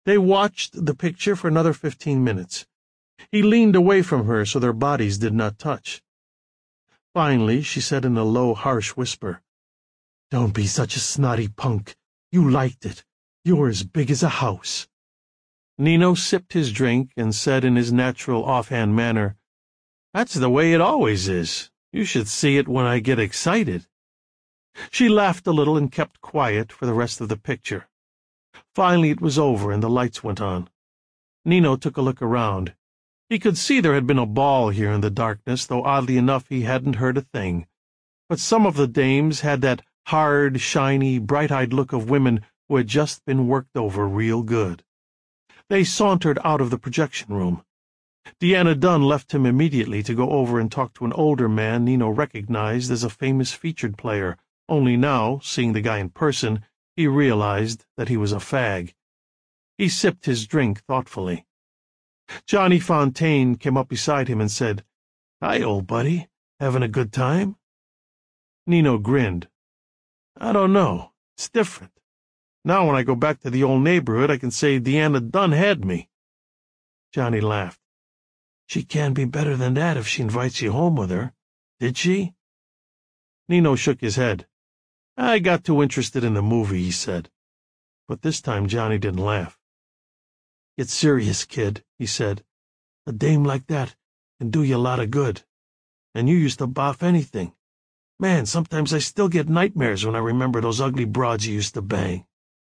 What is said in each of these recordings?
They watched the picture for another 15 minutes. He leaned away from her so their bodies did not touch. Finally, she said in a low, harsh whisper, "Don't be such a snotty punk. You liked it. You're as big as a house." Nino sipped his drink and said in his natural offhand manner, "That's the way it always is. You should see it when I get excited." She laughed a little and kept quiet for the rest of the picture. Finally it was over and the lights went on. Nino took a look around. He could see there had been a ball here in the darkness, though oddly enough he hadn't heard a thing. But some of the dames had that hard, shiny, bright-eyed look of women who had just been worked over real good. They sauntered out of the projection room. Deanna Dunn left him immediately to go over and talk to an older man Nino recognized as a famous featured player, only now, seeing the guy in person, he realized that he was a fag. He sipped his drink thoughtfully. Johnny Fontane came up beside him and said, "Hi, old buddy. Having a good time?" Nino grinned. "I don't know. It's different. Now when I go back to the old neighborhood, I can say Deanna Dunn had me." Johnny laughed. "She can be better than that if she invites you home with her. Did she?" Nino shook his head. "I got too interested in the movie," he said. But this time Johnny didn't laugh. "Get serious, kid," he said. "A dame like that can do you a lot of good. And you used to boff anything. Man, sometimes I still get nightmares when I remember those ugly broads you used to bang."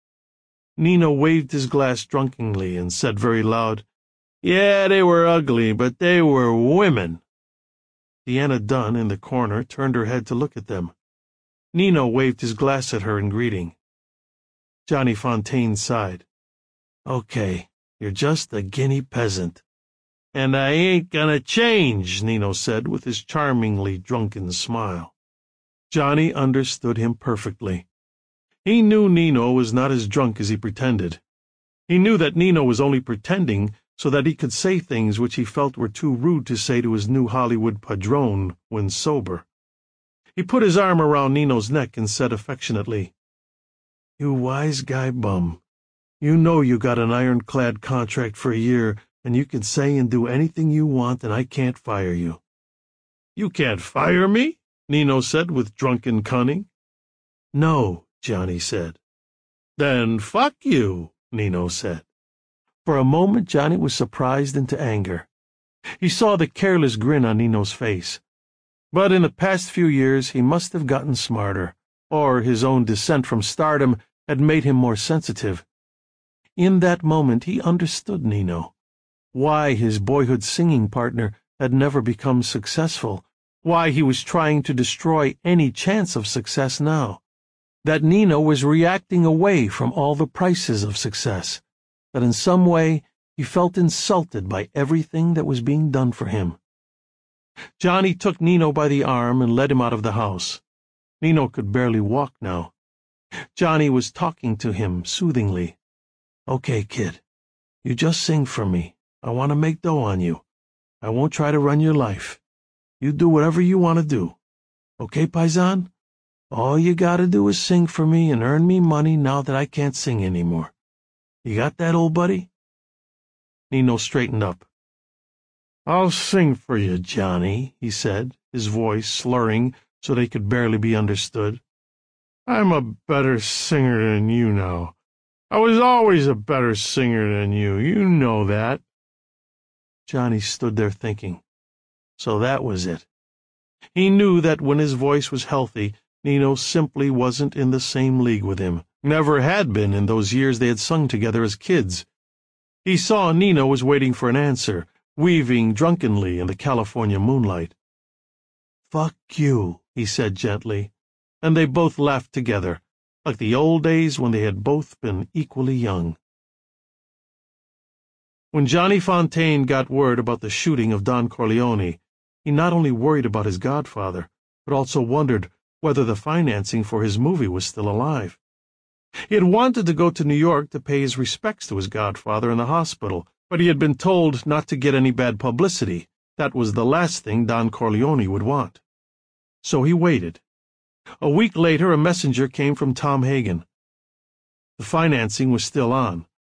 Nino waved his glass drunkenly and said very loud, "Yeah, they were ugly, but they were women." Deanna Dunn, in the corner, turned her head to look at them. Nino waved his glass at her in greeting. Johnny Fontane sighed. "Okay, you're just a guinea peasant." "And I ain't gonna change," Nino said with his charmingly drunken smile. Johnny understood him perfectly. He knew Nino was not as drunk as he pretended. He knew that Nino was only pretending so that he could say things which he felt were too rude to say to his new Hollywood padrone when sober. He put his arm around Nino's neck and said affectionately, "You wise guy bum. You know you got an ironclad contract for a year, and you can say and do anything you want, and I can't fire you." "You can't fire me?" Nino said with drunken cunning. "No," Johnny said. "Then fuck you," Nino said. For a moment Johnny was surprised into anger. He saw the careless grin on Nino's face. But in the past few years he must have gotten smarter, or his own descent from stardom had made him more sensitive. In that moment he understood Nino, why his boyhood singing partner had never become successful, why he was trying to destroy any chance of success now, that Nino was reacting away from all the prices of success, that in some way he felt insulted by everything that was being done for him. Johnny took Nino by the arm and led him out of the house. Nino could barely walk now. Johnny was talking to him soothingly. "Okay, kid, you just sing for me. I want to make dough on you. I won't try to run your life. You do whatever you want to do. Okay, paisan? All you gotta do is sing for me and earn me money now that I can't sing anymore. You got that, old buddy?" Nino straightened up. "I'll sing for you, Johnny," he said, his voice slurring so they could barely be understood. "I'm a better singer than you now. I was always a better singer than you. You know that." Johnny stood there thinking. So that was it. He knew that when his voice was healthy, Nino simply wasn't in the same league with him, never had been in those years they had sung together as kids. He saw Nino was waiting for an answer, weaving drunkenly in the California moonlight. "Fuck you," he said gently, and they both laughed together, like the old days when they had both been equally young. When Johnny Fontane got word about the shooting of Don Corleone, he not only worried about his godfather, but also wondered whether the financing for his movie was still alive. He had wanted to go to New York to pay his respects to his godfather in the hospital, but he had been told not to get any bad publicity. That was the last thing Don Corleone would want. So he waited. A week later, a messenger came from Tom Hagen. The financing was still on,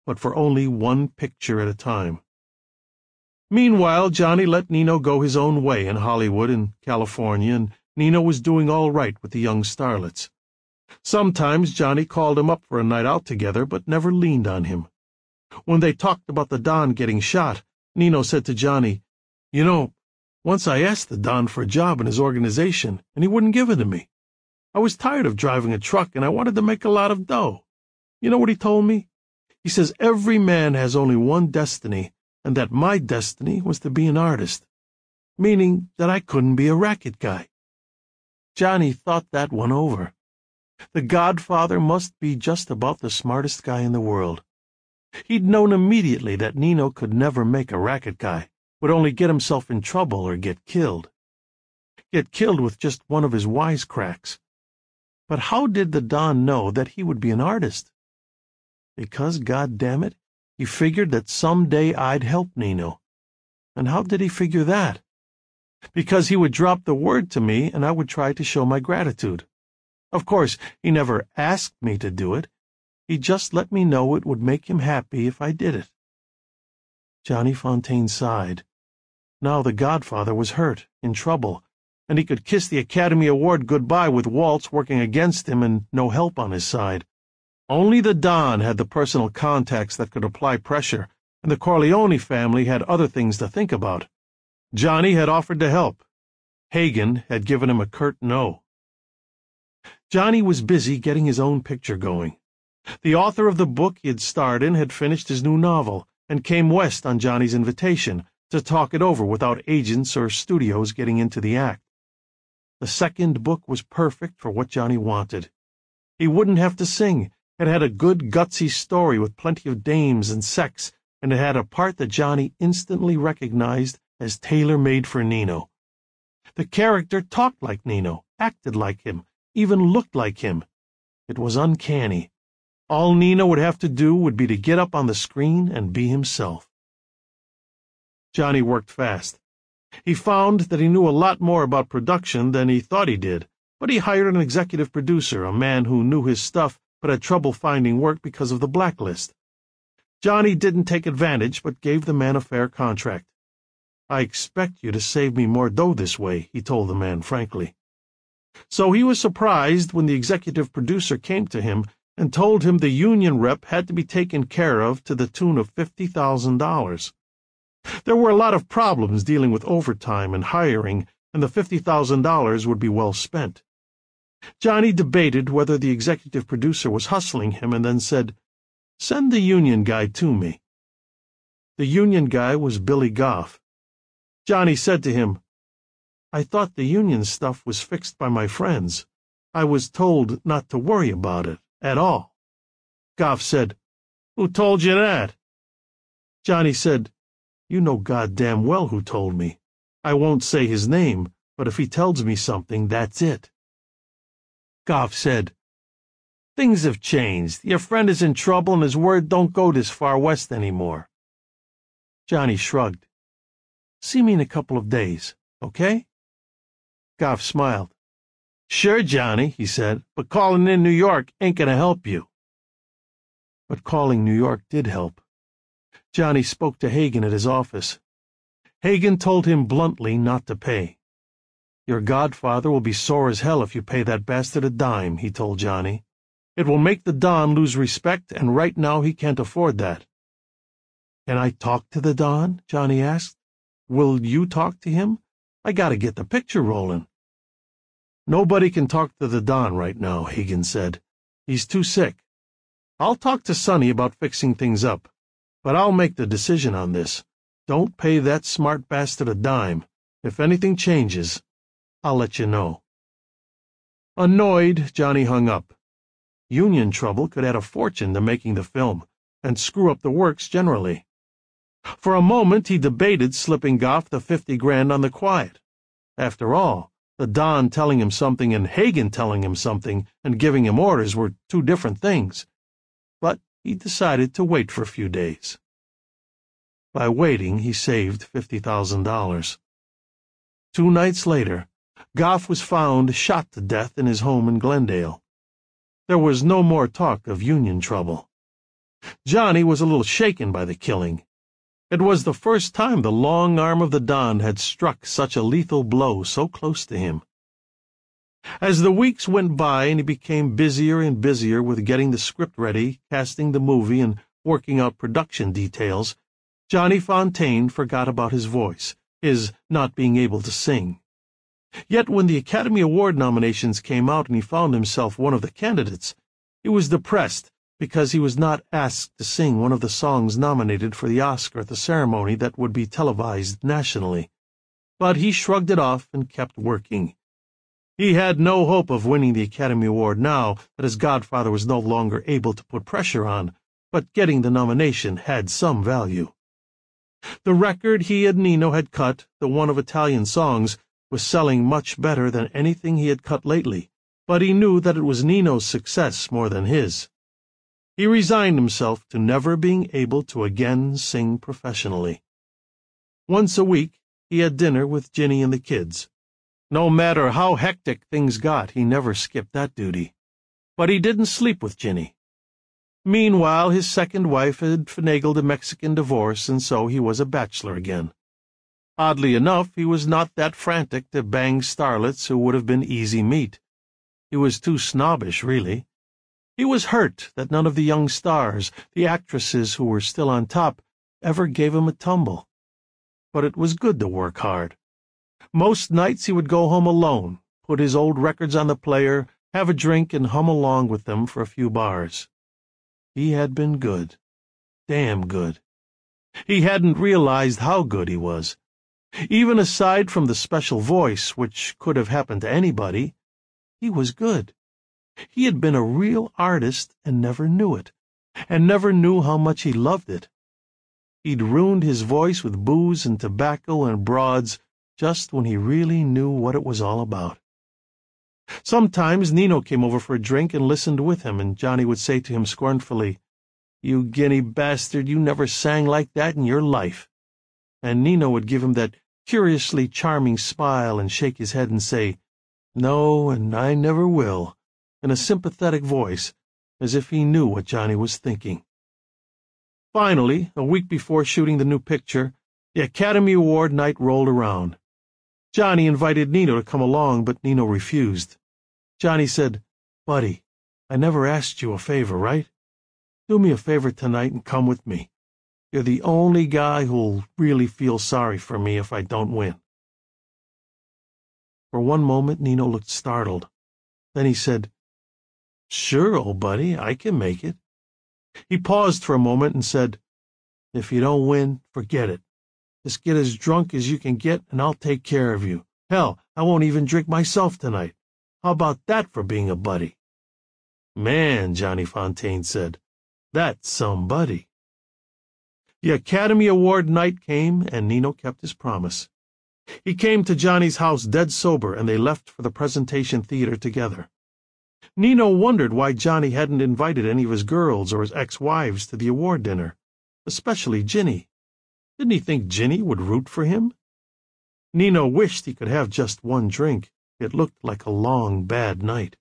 but for only one picture at a time. Meanwhile, Johnny let Nino go his own way in Hollywood and California, and Nino was doing all right with the young starlets. Sometimes Johnny called him up for a night out together, but never leaned on him. When they talked about the Don getting shot, Nino said to Johnny, "You know, once I asked the Don for a job in his organization, and he wouldn't give it to me. I was tired of driving a truck, and I wanted to make a lot of dough. You know what he told me? He says every man has only one destiny, and that my destiny was to be an artist, meaning that I couldn't be a racket guy." Johnny thought that one over. The Godfather must be just about the smartest guy in the world. He'd known immediately that Nino could never make a racket guy, would only get himself in trouble or get killed. Get killed with just one of his wisecracks. But how did the Don know that he would be an artist? Because, goddammit, he figured that someday I'd help Nino. And how did he figure that? Because he would drop the word to me and I would try to show my gratitude. Of course, he never asked me to do it. He just let me know it would make him happy if I did it. Johnny Fontane sighed. Now the Godfather was hurt, in trouble, and he could kiss the Academy Award goodbye with Waltz working against him and no help on his side. Only the Don had the personal contacts that could apply pressure, and the Corleone family had other things to think about. Johnny had offered to help. Hagen had given him a curt no. Johnny was busy getting his own picture going. The author of the book he had starred in had finished his new novel and came west on Johnny's invitation to talk it over without agents or studios getting into the act. The second book was perfect for what Johnny wanted. He wouldn't have to sing. It had a good, gutsy story with plenty of dames and sex, and it had a part that Johnny instantly recognized as tailor-made for Nino. The character talked like Nino, acted like him, even looked like him. It was uncanny. All Nino would have to do would be to get up on the screen and be himself. Johnny worked fast. He found that he knew a lot more about production than he thought he did, but he hired an executive producer, a man who knew his stuff but had trouble finding work because of the blacklist. Johnny didn't take advantage, but gave the man a fair contract. "I expect you to save me more dough this way," he told the man frankly. So he was surprised when the executive producer came to him and told him the union rep had to be taken care of to the tune of $50,000. There were a lot of problems dealing with overtime and hiring, and the $50,000 would be well spent. Johnny debated whether the executive producer was hustling him and then said, "Send the union guy to me." The union guy was Billy Goff. Johnny said to him, "I thought the union stuff was fixed by my friends. I was told not to worry about it at all." Goff said, "Who told you that?" Johnny said, "You know goddamn well who told me. I won't say his name, but if he tells me something, that's it." Goff said, "Things have changed. Your friend is in trouble and his word don't go this far west anymore." Johnny shrugged. "See me in a couple of days, okay?" Goff smiled. "Sure, Johnny," he said, "but calling in New York ain't gonna help you." But calling New York did help. Johnny spoke to Hagen at his office. Hagen told him bluntly not to pay. "Your Godfather will be sore as hell if you pay that bastard a dime," he told Johnny. "It will make the Don lose respect, and right now he can't afford that." "Can I talk to the Don?" Johnny asked. "Will you talk to him? I gotta get the picture rolling." "Nobody can talk to the Don right now," Hagen said. "He's too sick. I'll talk to Sonny about fixing things up, but I'll make the decision on this. Don't pay that smart bastard a dime. If anything changes, I'll let you know." Annoyed, Johnny hung up. Union trouble could add a fortune to making the film, and screw up the works generally. For a moment he debated slipping Goff the $50,000 on the quiet. After all, the Don telling him something and Hagen telling him something and giving him orders were two different things. But he decided to wait for a few days. By waiting, he saved $50,000. 2 nights later, Goff was found shot to death in his home in Glendale. There was no more talk of union trouble. Johnny was a little shaken by the killing. It was the first time the long arm of the Don had struck such a lethal blow so close to him. As the weeks went by and he became busier and busier with getting the script ready, casting the movie, and working out production details, Johnny Fontane forgot about his voice, his not being able to sing. Yet when the Academy Award nominations came out and he found himself one of the candidates, he was depressed because he was not asked to sing one of the songs nominated for the Oscar at the ceremony that would be televised nationally. But he shrugged it off and kept working. He had no hope of winning the Academy Award now that his godfather was no longer able to put pressure on, but getting the nomination had some value. The record he and Nino had cut, the one of Italian songs, was selling much better than anything he had cut lately, but he knew that it was Nino's success more than his. He resigned himself to never being able to again sing professionally. Once a week, he had dinner with Ginny and the kids. No matter how hectic things got, he never skipped that duty. But he didn't sleep with Ginny. Meanwhile, his second wife had finagled a Mexican divorce, and so he was a bachelor again. Oddly enough, he was not that frantic to bang starlets who would have been easy meat. He was too snobbish, really. He was hurt that none of the young stars, the actresses who were still on top, ever gave him a tumble. But it was good to work hard. Most nights he would go home alone, put his old records on the player, have a drink, and hum along with them for a few bars. He had been good. Damn good. He hadn't realized how good he was. Even aside from the special voice, which could have happened to anybody, he was good. He had been a real artist and never knew it, and never knew how much he loved it. He'd ruined his voice with booze and tobacco and broads just when he really knew what it was all about. Sometimes Nino came over for a drink and listened with him, and Johnny would say to him scornfully, "You guinea bastard, you never sang like that in your life." And Nino would give him that curiously charming smile and shake his head and say, "No, and I never will," in a sympathetic voice, as if he knew what Johnny was thinking. Finally, a week before shooting the new picture, the Academy Award night rolled around. Johnny invited Nino to come along, but Nino refused. Johnny said, "Buddy, I never asked you a favor, right? Do me a favor tonight and come with me. You're the only guy who'll really feel sorry for me if I don't win." For one moment, Nino looked startled. Then he said, "Sure, old buddy, I can make it." He paused for a moment and said, "If you don't win, forget it. Just get as drunk as you can get, and I'll take care of you. Hell, I won't even drink myself tonight. How about that for being a buddy?" "Man," Johnny Fontane said, "that's somebody." The Academy Award night came, and Nino kept his promise. He came to Johnny's house dead sober, and they left for the presentation theater together. Nino wondered why Johnny hadn't invited any of his girls or his ex-wives to the award dinner, especially Ginny. Didn't he think Ginny would root for him? Nino wished he could have just one drink. It looked like a long, bad night.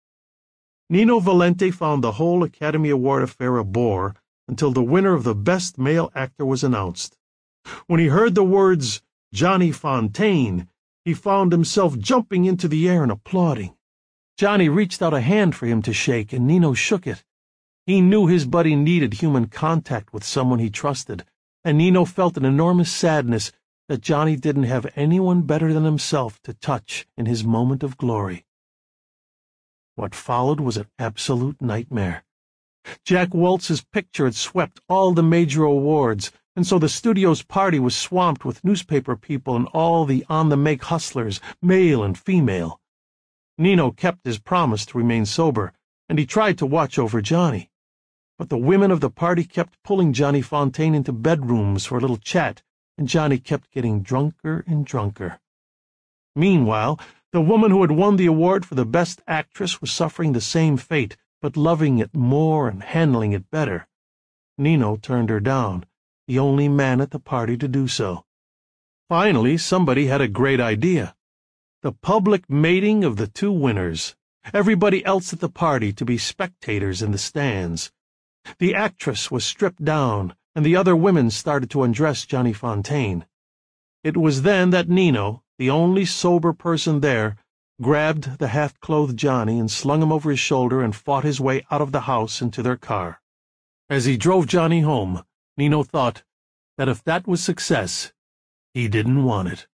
Nino Valente found the whole Academy Award affair a bore until the winner of the Best Male Actor was announced. When he heard the words Johnny Fontane, he found himself jumping into the air and applauding. Johnny reached out a hand for him to shake, and Nino shook it. He knew his buddy needed human contact with someone he trusted, and Nino felt an enormous sadness that Johnny didn't have anyone better than himself to touch in his moment of glory. What followed was an absolute nightmare. Jack Waltz's picture had swept all the major awards, and so the studio's party was swamped with newspaper people and all the on-the-make hustlers, male and female. Nino kept his promise to remain sober, and he tried to watch over Johnny. But the women of the party kept pulling Johnny Fontane into bedrooms for a little chat, and Johnny kept getting drunker and drunker. Meanwhile, the woman who had won the award for the Best Actress was suffering the same fate, but loving it more and handling it better. Nino turned her down, the only man at the party to do so. Finally, somebody had a great idea. The public mating of the two winners. Everybody else at the party to be spectators in the stands. The actress was stripped down, and the other women started to undress Johnny Fontane. It was then that Nino, the only sober person there, grabbed the half-clothed Johnny and slung him over his shoulder and fought his way out of the house into their car. As he drove Johnny home, Nino thought that if that was success, he didn't want it.